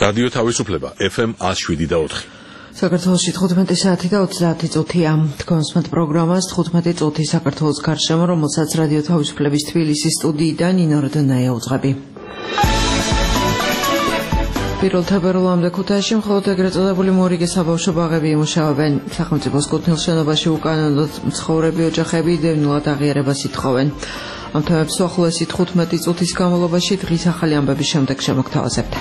რადიო თავისუფლება FM 107.4. საქართველოში 15 საათი და 30 წუთია. თქვენსმეთ პროგრამას 15 წუთი საქართველოს გარშემო, რომელსაც რადიო თავისუფლების თბილისის სტუდიიდან ნინო რდნაია უძღვები. პირველ თებერვალამდე ქუთაისში მხოლოდ ეგრეთ წოდებული მორიგე საბავშვო ბაღები იმუშავებენ. სახელმწიფოს კუთვნილ შენობაში უკანონოდ მცხოვრები ოჯახები დევნილად აღიარებას ითხოვენ. ამ თემებს უახლოესი 15 წუთის განმავლობაში დღის ახალი ამბების შემდეგ შემოგთავაზებთ.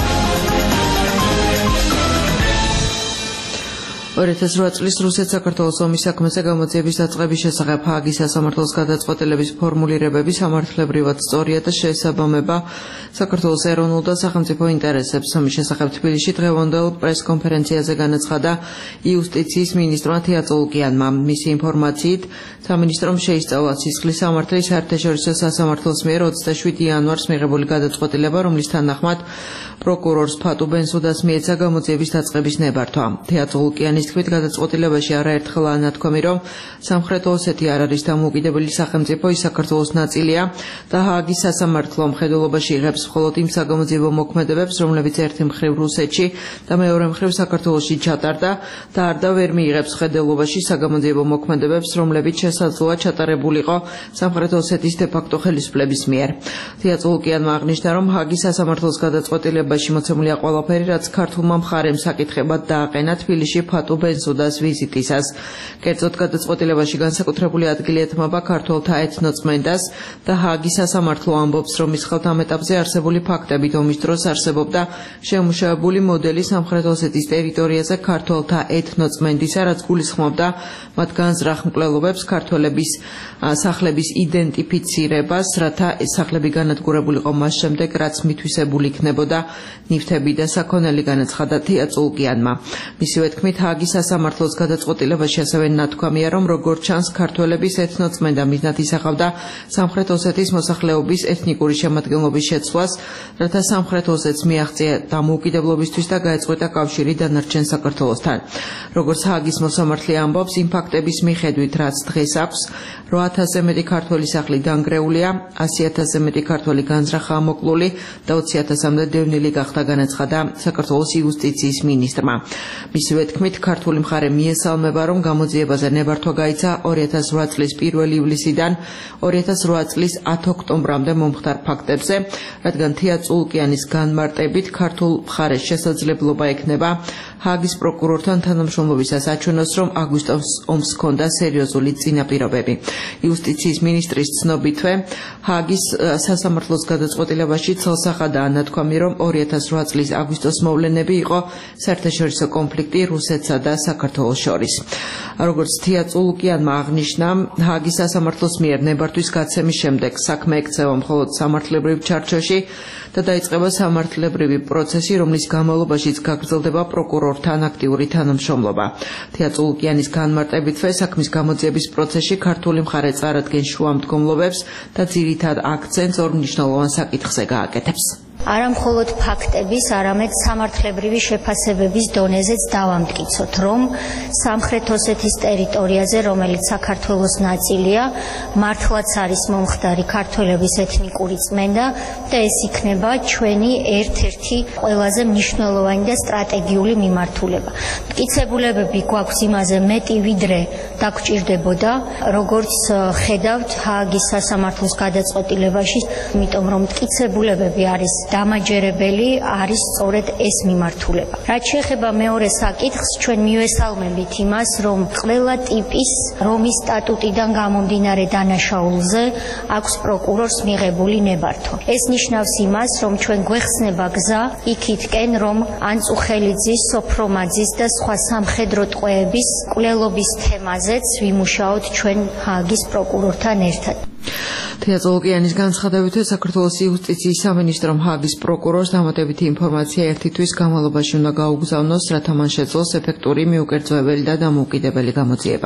2008 წლის რუსეთ-საქართველოს ომის საქმეზე გამოძიების დაწყების შესახებ ჰააგის სასამართლოს გადაწყვეტილების ფორმულირებები სამართლებრივად სწორია და შეესაბამება საქართველოს ეროვნულ და სახელმწიფო ინტერესებს. ამის შესახებ თბილისში დღევანდელ პრესკონფერენციაზე განაცხადა იუსტიციის მინისტრმა თეატრო ლუკიანმა. მისი ინფორმაციით, სამინისტრომ შეისწავლა სისხლის სამართლის საერთაშორისო სასამართლოს მიერ 27 იანვარს მიღებული გადაწყვეტილება, რომლის თანახმად პროკურორს ფატუ ბენსუდას მიეცა გამოძიების დაწყების ნებართვა. თეატრო ლუკიანის თქმით, გადაწყვეტილებაში არაერთხელაა ნათქვამი, რომ სამხრეთ ოსეთი არ არის დამოუკიდებელი სახელმწიფო, ის საქართველოს ნაწილია და ჰააგის სასამართლო მხედველობაში იღებს მხოლოდ იმ საგამოძიებო მოქმედებებს, რომლებიც ერთი მხრივ რუსეთში და მეორე მხრივ საქართველოში ჩატარდა და არ და ვერ მიიღებს მხედველობაში საგამოძიებო მოქმედებებს, რომლებიც შესაძლოა ჩატარებულიყო სამხრეთ ოსეთის დე-ფაქტო ხელისუფლების მიერ. თეატრო ლუკიანმა აღნიშნა, რომ ჰააგის სასამართლოს გადაწყვეტილებაში მოცემულია ყველაფერი, რაც ქართულმა მხარემ საკითხებად დააყენა თბილისში ფატუ ბენსუდას ვიზიტისას. კერძოდ, გადაწყვეტილებაში განსაკუთრებული ადგილი ეთმობა ქართველთა ეთნოწმენდას და ჰააგის სასამართლო ამბობს, რომ ის ხელთ ამ ეტაპზე არსებული ფაქტებით ომის დროს არსებობდა შემუშავებული მოდელი სამხრეთ ოსეთის ტერიტორიაზე ქართველთა ეთნოწმენდისა, რაც გულისხმობდა მათ განზრახ მკვლელობებს ქართველების სახლების იდენტიფიცირებას, რათა სახლები განადგურებულიყო მას შემდეგ, რაც მითვისებული იქნებოდა ნივთები და საქონელი, განაცხადა თეატრო ლუკიანმა. მისივე თქმით, ჰააგის სასამართლოს გადაწყვეტილებაში ასევე ნათქვამია, რომ როგორც ჩანს, ქართველების ეთნოწმენდა მიზნად ისახავდა სამხრეთ ოსეთის მოსახლეობის ეთნიკური შემადგენლობის შეცვლას, რათა სამხრეთ ოსეთს მიაღწია დამოუკიდებლობისთვის და გაეწყვეტა კავშირი დანარჩენ საქართველოსთან. როგორც ჰააგის მოსამართლე ამბობს, იმ ფაქტების მიხედვით, რაც დღეს აქვს, 8,000-ზე მეტი ქართველი სახლი დანგრეულია, 100,000-ზე მეტი ქართველი განზრახაა მოკლული და 20,000-მდე დევნილი გახდა, განაცხადა საქართველოს იუსტიციის მინისტრმა. მისივე თქმით, ქართული მხარე მიესალმება, რომ გამოძიებაზე ნებართვა გაიცა 2008 წლის 1 ივლისიდან 2008 წლის 10 ოქტომბრამდე მომხდარ ფაქტებზე, რადგან თეატრო ლუკიანის განმარტებით ქართულ მხარეს შესაძლებლობა ექნება ჰააგის პროკურორთან თანამშრომლობისას აჩვენოს, რომ აგვისტოს ომს ჰქონდა სერიოზული წინაპირობები. იუსტიციის მინისტრის ცნობითვე, ჰააგის სასამართლოს გადაწყვეტილებაში ცელსახადაა ნათქვამი, რომ 2008 წლის აგვისტოს მოვლენები იყო საერთაშორისო კონფლიქტი რუსეთსა და საქართველოს შორის. როგორც თეატრო ლუკიანმა აღნიშნა, ჰააგის სასამართლოს მიერ ნებართვის გაცემის შემდეგ საქმე ექცევა მხოლოდ სამართლებრივ ჩარჩოში და დაიწყება სამართლებრივი პროცესი, რომლის განმავლობაშიც გაგრძელდება პროკურორთან აქტიური თანამშრომლობა. თეატრო ლუკიანის განმარტებითვე, საქმის გამოძიების პროცესში ქართული მხარე წარადგენს შუამდგომლობებს და ძირითად აქცენტს ორ მნიშვნელოვან საკითხზე გააკეთებს. არა მხოლოდ ფაქტების, არამედ სამართლებრივი შეფასებების დონეზეც დავამტკიცოთ, რომ სამხრეთ ოსეთის ტერიტორიაზე, რომელიც საქართველოს ნაწილია, მართლაც არის მომხდარი ქართველების ეთნიკური წმენდა და ეს იქნება ჩვენი ერთ-ერთი ყველაზე მნიშვნელოვანი და სტრატეგიული მიმართულება. მტკიცებულებები გვაქვს იმაზე მეტი, ვიდრე დაგვჭირდებოდა, როგორც ხედავთ ჰააგის სასამართლოს გადაწყვეტილებაში, იმიტომ რომ მტკიცებულებები არის დამაჯერებელი, არის სწორედ ეს მიმართულება. რაც შეეხება მეორე საკითხს, ჩვენ მივესალმებით იმას, რომ ყველა ტიპის რომის სტატუტიდან გამომდინარე დანაშაულზე აქვს პროკურორს მიღებული ნებართვა. ეს ნიშნავს იმას, რომ ჩვენ გვეხსნება გზა იქითკენ, რომ ანწუხელიძის, სოფრომაძის და სხვა სამხედრო ტყვეების მკვლელობის თემაზეც ვიმუშაოთ ჩვენ ჰააგის პროკურორთან ერთად. თეატრო ლუკიანის განცხადებით, საქართველოს იუსტიციის სამინისტრომ ჰააგის პროკურორს დამატებითი ინფორმაცია ერთი თვის განმავლობაში უნდა გაუგზავნოს, რათა მან შეძლოს ეფექტური, მიუკერძოებელი და დამოუკიდებელი გამოძიება.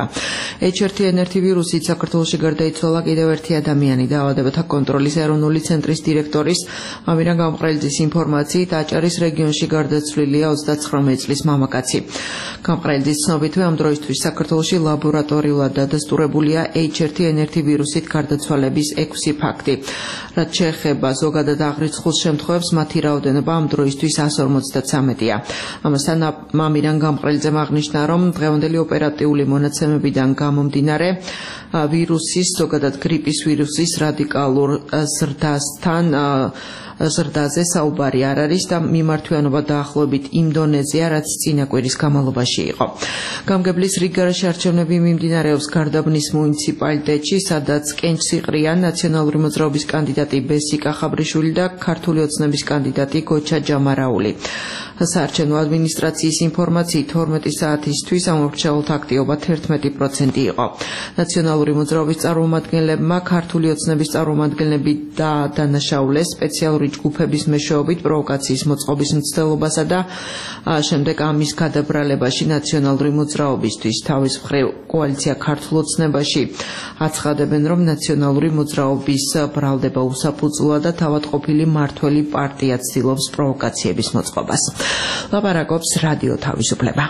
H1N1 ვირუსით საქართველოში გარდაიცვალა კიდევ ერთი ადამიანი. დაავადებათა კონტროლის ეროვნული ცენტრის დირექტორის ამირან გამყრელიძის ინფორმაციით, აჭარის რეგიონში გარდაცვლილია 39 წლის მამაკაცი. გამყრელიძის ცნობითვე, ამ დროისთვის საქართველოში ლაბორატორიულად დადასტურებულია H1N1 ვირუსით გარდაცვალების 6 ფაქტი. რაც შეეხება ზოგადად აღრიცხულ შემთხვევებს, მათი რაოდენობა ამ დროისთვის 153-ია. ამასთან მამირან გამყრელიძემ აღნიშნა, რომ დღევანდელი ოპერატიული მონაცემებიდან გამომდინარე ვირუსის, ზოგადად გრიპის ვირუსის რადიკალურ ზრდაზე საუბარი არ არის და მიმართვიანობა დაახლოებით იმ დონეზეა, რაც წინა კვირის განმავლობაში იყო. გამგებლის რიგგარაში არჩევნები მიმდინარეობს გარდაბნის მუნიციპალიტეტში, სადაც კენჭს იყრიან ნაციონალური მოძრაობის კანდიდატი ბესიკა ხაბრიშვილი და ქართული ოცნების კანდიდატი გოჩა ჯამარაული. საარჩევნო ადმინისტრაციის ინფორმაციით 12 საათისთვის ამორჩეულთა აქტივობა 11% იყო. ნაციონალური მოძრაობის წარმომადგენლებმა ქართული ოცნების წარმომადგენლები დანაშაულეს სპეციალური ჯგუფების მეშვეობით პროვოკაციის მოწყობის მცდელობასა და შემდეგ ამის გადაბრალებაში ნაციონალური მოძრაობისთვის თავის მხრივ კოალიცია ქართულ ოცნებაში აცხადებენ, რომ ნაციონალური მოძრაობის ბრალდება უსაფუძვლოა და თავად ყოფილი მმართველი პარტია ცდილობს პროვოკაციების მოწყობას. ლაპარაკობს რადიო თავისუფლება.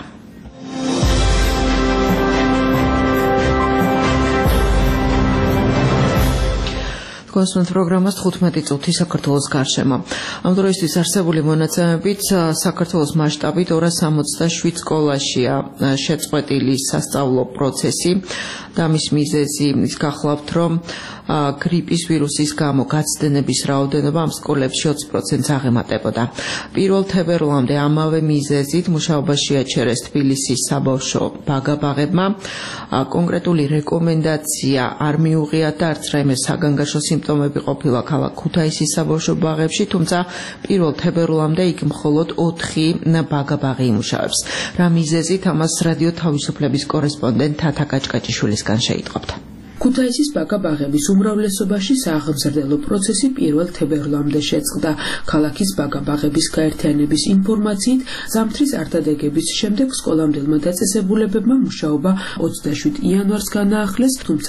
კონსულტანტ პროგრამას 15 წუთი საქართველოს გარშემო. ამ დროისთვის არსებული მონაცემებით საქართველოს მასშტაბით 267 სკოლაშია შეწყვეტილი სასწავლო პროცესი და მის მიზეზი ის გახლავთ, რომ გრიპის ვირუსის გამო გაცდენების რაოდენობა ამ სკოლებში 20%-ს აღემატებოდა. 1 თებერვლამდე ამავე მიზეზით მუშაობაში აჩერეს თბილისის საბავშვო ბაგაბაღებმა. კონკრეტული რეკომენდაცია არ მიუღიათ და არც რაიმე საგანგაშო სიმპტომები ყოფილა ქალაქ ქუთაისის საბავშვო ბაღებში, თუმცა 1 თებერვლამდე იქ მხოლოდ 4 ბაგაბაღი იმუშავებს. რა მიზეზით, ამას რადიო თავისუფლების კორესპონდენტ თათა კაჭკაჭიშვილისგან შეიტყობთ. ქუთაისის ბაგაბაღების უმრავლესობაში სააღმზრდელო პროცესი 1 თებერვლამდე შეწყდა. ქალაქის ბაგაბაღების გაერთიანების ინფორმაციით, ზამთრის არტადეგების შემდეგ სკოლამდელმა დაწესებულებებმა მუშაობა 27 იანვარს განაახლეს, თუმცა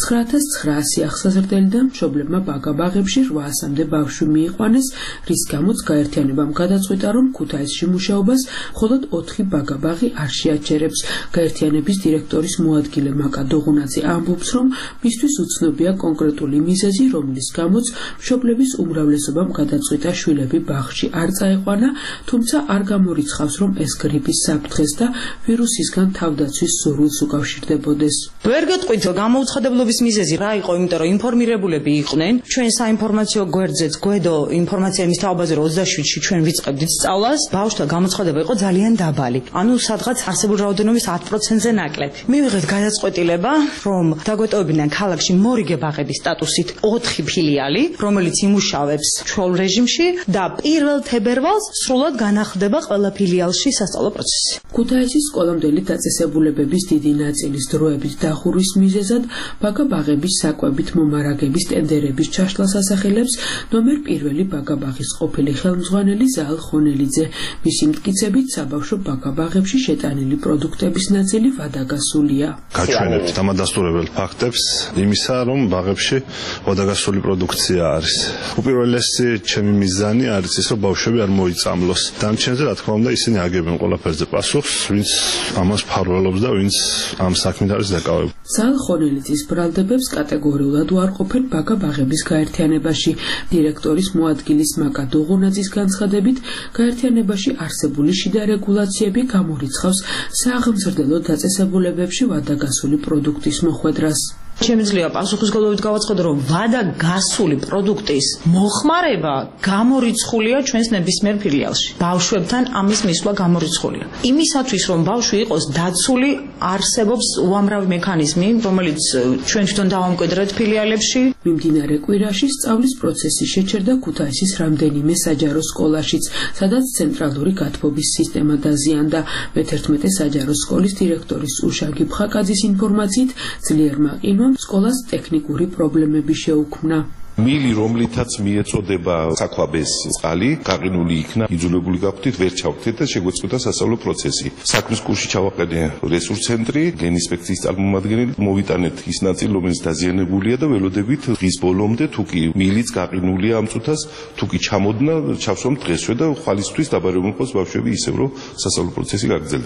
9900 აღსაზრდელი და მშობლებმა ბაგაბაღებში 800-მდე ბავშვი მიიყვანეს, რის გამოც გაერთიანებამ გადაწყვიტა, რომ ქუთაისში მუშაობას მხოლოდ 4 ბაგაბაღი არ შეაჩერებს. გაერთიანების დირექტორის მოადგილე მაკა დოღუნაძე ამბობს, რომ მისთვის უცნობია კონკრეტული მიზეზი, რომლის გამოც მშობლების უმრავლესობამ გადაწყვიტა შვილები ბაღში არ წაეყვანა, თუმცა არ გამორიცხავს, რომ ეს გრიპის საფრთხეს და ვირუსისგან თავდაცვის სურვილს უკავშირდებოდეს. ვერ გეტყვით გამოუცხადებლობის მიზეზი რა იყო, იმიტომ რომ ინფორმირებულები იყვნენ. ჩვენ საინფორმაციო გვერდზეც გვედო ინფორმაცია იმის თაობაზე, რომ 27-ში ჩვენ ვიწყებდით სწავლას, ბავშვთა გამოცხადება იყო ძალიან დაბალი. ანუ სადღაც არსებული რაოდენობის 10%-ზე ნაკლები. მივიღეთ გადაწყვეტილება, რომ დაგვეტოვებინან ქალაქში მორიგე ბაღების სტატუსით 4 ფილიალი, რომელიც იმუშავებს ჩვეულ რეჟიმში და 1 თებერვალს სრულად განახლდება ყველა ფილიალში სასწავლო პროცესი. ქუთაისის სკოლამდელი დაწესებულებების დიდი ნაწილის დროებით დახურვის მიზეზად ბაგაბაღების საკვებით მომარაგების ტენდერების ჩაშლას ასახელებს ნომერ 1 ბაგაბაღის ყოფილი ხელმძღვანელი ზაალ ხონელიძე. მისი მტკიცებით, საბავშვო ბაგაბაღებში შეტანილი პროდუქტების ნაწილი ვადაგასულია. გაჩვენებთ დამადასტურებელ ფაქტებს იმისა, რომ ბაღებში ვადაგასული პროდუქცია არის. უპირველესი ჩემი მიზანი არის ის, რომ ბავშვები არ მოიწამლოს. დამჩენზე, რა თქმა უნდა, ისინი აგებენ ყველაფერზე პასუხს, ვინც ამას ფარველობს და ვინც ამ საქმით არის დაკავებული. ზაალ ხონელიძის ბრალდებებს კატეგორიულად უარყოფენ ბაგაბაღების გაერთიანებაში. დირექტორის მოადგილის მაკა დოღუნაძის განცხადებით, გაერთიანებაში არსებული შიდა რეგულაციები გამორიცხავს სააღმზრდელო დაწესებულებებში ვადაგასული პროდუქტის მოხვედრას. შემიძლია პასუხისგებლობით გავაცხადო, რომ ვადაგასული პროდუქტის მოხმარება გამორიცხულია ჩვენს ნებისმიერ ფილიალში. ბავშვებთან ამის მისვლა გამორიცხულია. იმისათვის, რომ ბავშვი იყოს დაცული, არსებობს უამრავი მექანიზმი, რომელიც ჩვენ თვითონ დავამკვიდრეთ ფილიალებში. მიმდინარე კვირაში სწავლის პროცესი შეჩერდა ქუთაისის რამდენიმე საჯარო სკოლაშიც, სადაც ცენტრალური გათბობის სისტემა დაზიანდა. მე-11 საჯარო სკოლის დირექტორის უშაგი ბხაკაძის ინფორმაციით, ძლიერმა ყინვამ სკოლას ტექნიკური პრობლემები შეუქმნა. მილი, რომლითაც მიეწოდება საქვაბეს წყალი, გაყინული იქნა, იძულებული გავხდით, ვერ ჩავხდით და შეგვეწყვიტა სასწავლო პროცესი. საქმის კურსში ჩავაყენე რესურს ცენტრი, გენინსპექციის წარმომადგენელი, მოვიტანეთ ის ნაწილი, რომელიც დაზიანებულია და ველოდებით დღის ბოლომდე, თუ კი მილიც გაყინულია ამ წუთას, თუ კი ჩამოდნა, ჩავსვამ დღესვე და ხვალისთვის დაბარებულიყოს ბავშვები ისევ, რომ სასწავლო პროცესი გაგრძელდება.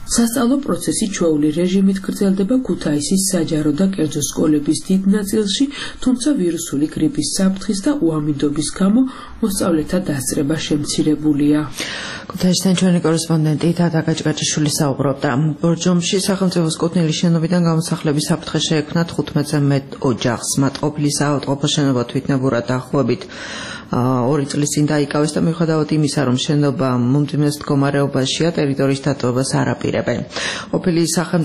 სასწავლო პროცესი ჩვეული რეჟიმით გრძელდება ქუთაისის საჯარო და კერძო სკოლების დიდ ნაწილში, თუმცა ვირუსული გრიპის საფრთხის და უამინდობის გამო მოსწავლეთა დასწრება შემცირებულია. ქუთაისიდან ჩვენი კორესპონდენტი თათა გაჭგაჭიშვილი საუბრობდა. ბორჯომში სახელმწიფოს კუთვნილი შენობიდან გამოსახლების საფრთხე შეექმნა 15-ზე მეტ ოჯახს. მათ ყოფილი საავადმყოფო შენობა თვითნებურად დაახლოებით 2 წლის წინ დაიკავეს და მიუხედავად იმისა, რომ შენობა მომძიმეს მდგომარეობაშია, ტერიტორიის დატოვებას არ აპირებენ. ყოფილი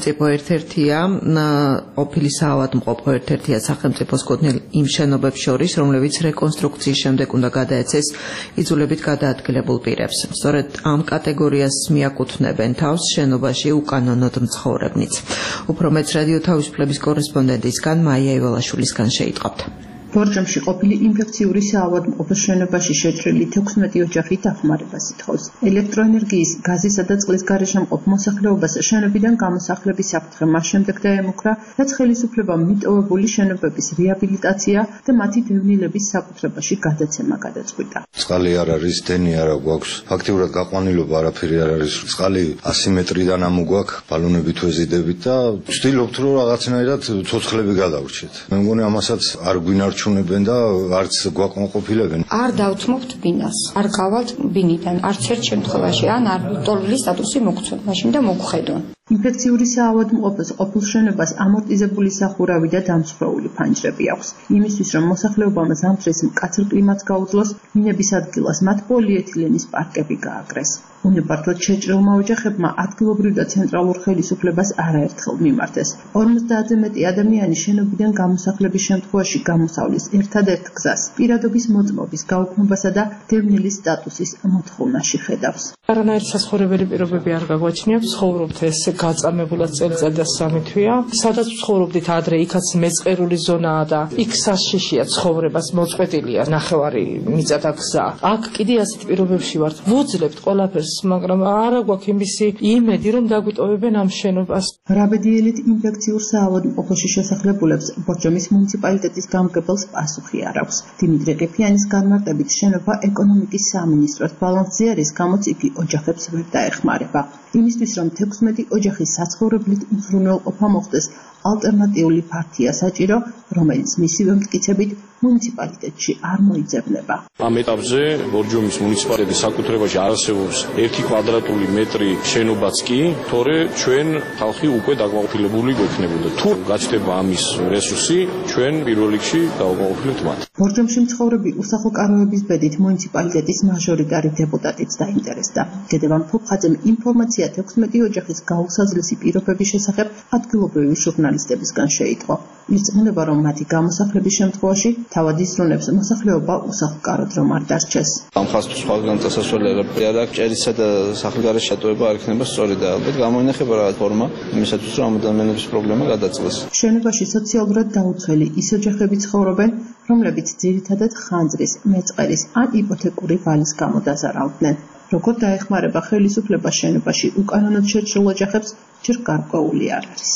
საავადმყოფო ერთ-ერთია სახელმწიფოს კუთვნილ იმ შენობებს შორის, რომლებიც რეკონსტრუქციის შემდეგ უნდა გადაეცეს იძულებით გადაადგილებულ პირებს. სწორედ ამ კატეგორიას მიაკუთვნებენ თავს შენობაში უკანონოდ მცხოვრებნიც. უფრო მეც რადიო თავისუფლების კორესპონდენტისგან მაია ივალაშვილისგან შეიტყობთ. ბორჯომში ყოფილი ინფექციური საავადმყოფოს შენობაში შეჭრილი 16 ოჯახი დახმარებას ითხოვს. ელექტროენერგიის, გაზისა და წყლის გარშემოყოფ მოსახლეობას შენობიდან გამოსახლების საფრთხე მას შემდეგ დაემუქრა, რაც ხელისუფლებამ მიტოვებული შენობების რეაბილიტაცია და მათი დევნილების საკუთრებაში გადაცემა გადაწყვიტა. წყალი არ არის, დენი არ გვაქვს. ფაქტიურად გაყვანილობა არაფერი არ არის. წყალი 100 მეტრიდან ამოგვაქვს, ბალონებით ვეზიდებით და ვცდილობთ რომ რაღაცნაირად ცოცხლები გადავრჩეთ. მე მგონი ამასაც არ გვინარჩუნებენ და არც გვაკმაყოფილებენ. არ დავთმობთ ბინას, არ გავალთ ბინიდან, არც ერთ შემთხვევაში, ან არ ტოლილი სტატუსი მოგცოთ, მაშინ და მოგხედონ. ინფექციური საავადმყოფოს ყოფილ შენობას ამორტიზებული სახურავი და დამსხვრეული ფანჯრები აქვს. იმისთვის, რომ მოსახლეობამ ზამთრის მკაცრ კლიმატს გაუძლოს, მინების ადგილას მათ პოლიეთილენის პარკები გააკრეს. უნებართვად შეჭრილმა ოჯახებმა ადგილობრივ და ცენტრალურ ხელისუფლებას არაერთხელ მიმართეს. 50-ზე მეტი ადამიანი შენობიდან გამოსახლების შემთხვევაში გამოსავლის ერთადერთ გზას პირადობის მოწმობის გაუქმებასა და დევნილის სტატუსის მოთხოვნაში ხედავს. არანაირი საცხოვრებელი პირობები არ გაგვაჩნია, ვცხოვრობთ ეს გაწამებულად წელიწადი და 3 თვეა. სადაც ვცხოვრობდით ადრე, იქაც მეწყერული ზონაა და იქ საშიშია ცხოვრებას მოწყვეტილია ნახევარი მიწა და გზა. აქ კიდე ასეთ პირობებში ვართ. ვუძლებთ ყველაფერს, მაგრამ არა გვაქვს იმისი იმედი, რომ დაგვიტოვებენ ამ შენობას. რაბედიელით ინფექციურ საავადმყოფოში შესახლებულებს ბორჯომის მუნიციპალიტეტის გამგებელს პასუხი არ აქვს. დიმიტრი ყიფიანის განმარტებით შენობა ეკონომიკის სამინისტროს ბალანსზე არის, გამოც იგი ოჯახებს ვერ დაეხმარება. იმისთვის, რომ 16 ოჯახის საცხოვრებლით უზრუნველყოფა მოხდეს, ალტერნატიული ფართია საჭირო, რომელიც მისივე მტკიცებით მუნიციპალიტეტში არ მოიძებნება. ამ ეტაპზე ბორჯომის მუნიციპალიტეტის საკუთრებაში არ არსებობს 1 კვადრატული მეტრი შენობაც კი, თორე ჩვენ ხალხი უკვე დაკმაყოფილებული გვექნებოდა. თუ გაჩნდება ამის რესურსი, ჩვენ პირველ რიგში დავაკმაყოფილებთ მათ. ბორჯომში მცხოვრები უსახლო კაროების ბედით მუნიციპალიტეტის მაჟორიტარი დეპუტატიც დაინტერესდა. დედევან ფოფხაძემ ინფორმაცია 16 ოჯახის გაუსაზრისი პირობების შესახებ ადგილობრივი ჟურნალისტებისგან შეიტყო. ირწმუნება, რომ მათი გამოსახლების შემთხვევაში თავად ისრუნებს მოსახლეობა უსახლო კაროდ რომ არ დარჩეს. ამ ხასტის სხვაგან წასასვლელი არ აქვს, ჭერისა და სახლგარეშე შეტოვება არ იქნება სწორი და ალბათ გამოინახება რა ფორმა იმისათვის, რომ ამ ადამიანების პრობლემა გადაწყვეს. შენობაში სოციალურად დაუცველი ის ოჯახები ცხოვრობენ, რომლებიც ძირითადად ხანძრის, მეწყერის ან იპოთეკური ვალის გამო დაზარავდნენ. როგორ დაეხმარება ხელისუფლება შენობაში უკანონოდ შეჭრილ ოჯახებს, ჯერ გარკვეული არ არის.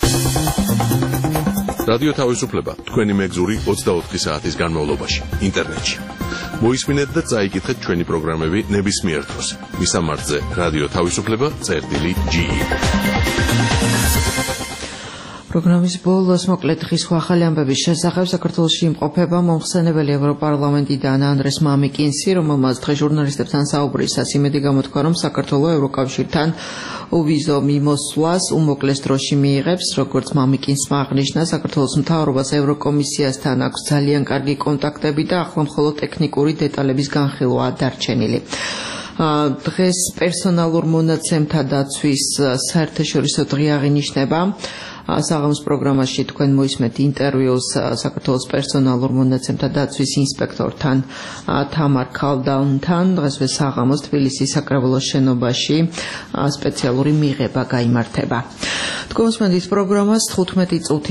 რადიო თავისუფლება თქვენი მეგზური 24 საათის განმავლობაში ინტერნეტში. მოისმინეთ და წაიკითხეთ ჩვენი პროგრამები ნებისმიერ დროს. მისამართზე რადიო თავისუფლება.ge. პროგრამის ბოლოს მოკლედ დღის ახალი ამბების შესახებ საქართველოში იმყოფება მომხსენებელი ევროპარლამენტიდან ანდრეს მამიკინსი, რომელმაც დღეს ჟურნალისტებთან საუბრისას იმედი გამოთქვა, რომ საქართველოს ევროკავშირთან ოვიზო მიმოსვლას უმოკლეს დროში მიიღებს. როგორც მამიკინსმა აღნიშნა, საქართველოს მთავრობას ევროკომისიასთან აქვს ძალიან კარგი კონტაქტები და ახლა მხოლოდ ტექნიკური დეტალების განხილვაა დარჩენილი. დღეს პერსონალურ მონაცემთა დაცვის საერთაშორისო დღე აღინიშნება. საღამოს პროგრამაში თქვენ მოისმენთ ინტერვიუს საქართველოს პერსონალურ მონაცემთა დაცვის ინსპექტორთან თამარ ქალდაუნთან. დღესვე საღამოს თბილისის საკრებულოს შენობაში სპეციალური მიღება გაიმართება. თქვენ მოსმენთ პროგრამას 15 წუთი